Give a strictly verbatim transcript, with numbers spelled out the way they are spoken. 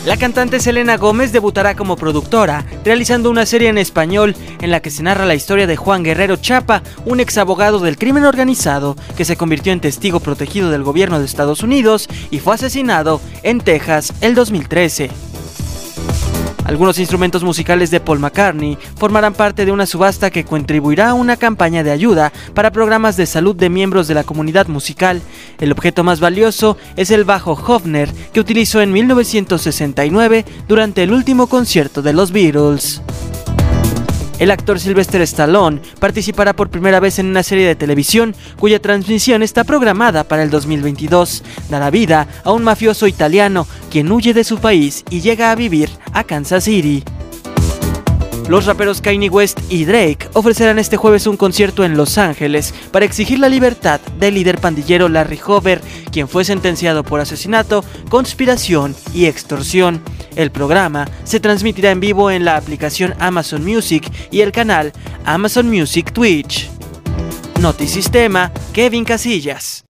La cantante Selena Gómez debutará como productora, realizando una serie en español en la que se narra la historia de Juan Guerrero Chapa, un ex abogado del crimen organizado que se convirtió en testigo protegido del gobierno de Estados Unidos y fue asesinado en Texas el dos mil trece. Algunos instrumentos musicales de Paul McCartney formarán parte de una subasta que contribuirá a una campaña de ayuda para programas de salud de miembros de la comunidad musical. El objeto más valioso es el bajo Hofner que utilizó en mil novecientos sesenta y nueve durante el último concierto de los Beatles. El actor Sylvester Stallone participará por primera vez en una serie de televisión cuya transmisión está programada para el dos mil veintidós. Dará vida a un mafioso italiano quien huye de su país y llega a vivir a Kansas City. Los raperos Kanye West y Drake ofrecerán este jueves un concierto en Los Ángeles para exigir la libertad del líder pandillero Larry Hoover, quien fue sentenciado por asesinato, conspiración y extorsión. El programa se transmitirá en vivo en la aplicación Amazon Music y el canal Amazon Music Twitch. Notisistema, Kevin Casillas.